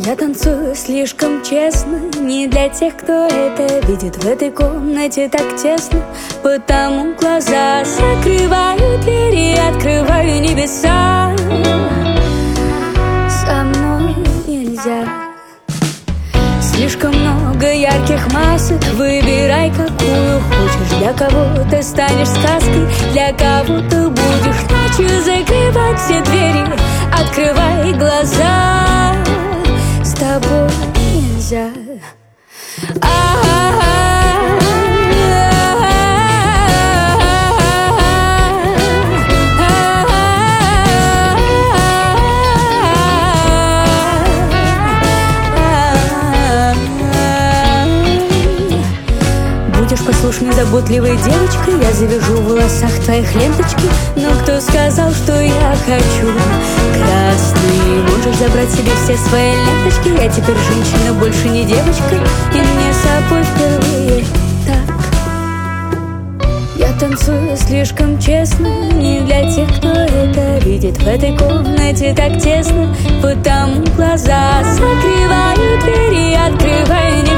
Я танцую слишком честно, не для тех, кто это видит. В этой комнате так тесно, потому глаза закрываю двери, открываю небеса. Со мной нельзя. Слишком много ярких масок, выбирай, какую хочешь. Для кого-то станешь сказкой, для кого-то будешь ночью закрывать все двери. Открывай глаза, с тобой нельзя. Будешь послушной, заботливой девочкой, я завяжу в волосах твоих ленточки. Но кто сказал, что я хочу красный? Можешь забрать себе все свои ленточки. Я теперь женщина, больше не девочка, и мне с собой впервые так. Я танцую слишком честно, не для тех, кто это видит. В этой комнате так тесно, потому глаза закрываю двери, открываю